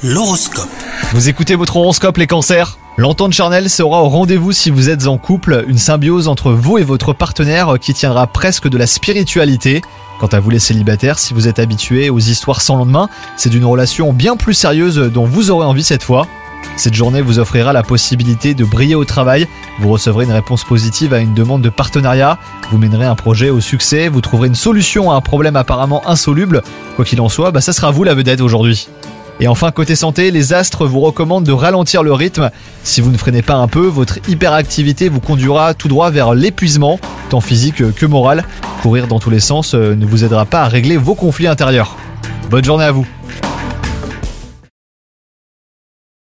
L'horoscope. Vous écoutez votre horoscope les cancers ? L'entente charnelle sera au rendez-vous si vous êtes en couple, une symbiose entre vous et votre partenaire qui tiendra presque de la spiritualité. Quant à vous les célibataires, si vous êtes habitués aux histoires sans lendemain, c'est d'une relation bien plus sérieuse dont vous aurez envie cette fois. Cette journée vous offrira la possibilité de briller au travail, vous recevrez une réponse positive à une demande de partenariat, vous mènerez un projet au succès, vous trouverez une solution à un problème apparemment insoluble. Quoi qu'il en soit, ça sera vous la vedette aujourd'hui. Et enfin, côté santé, les astres vous recommandent de ralentir le rythme. Si vous ne freinez pas un peu, votre hyperactivité vous conduira tout droit vers l'épuisement, tant physique que moral. Courir dans tous les sens ne vous aidera pas à régler vos conflits intérieurs. Bonne journée à vous.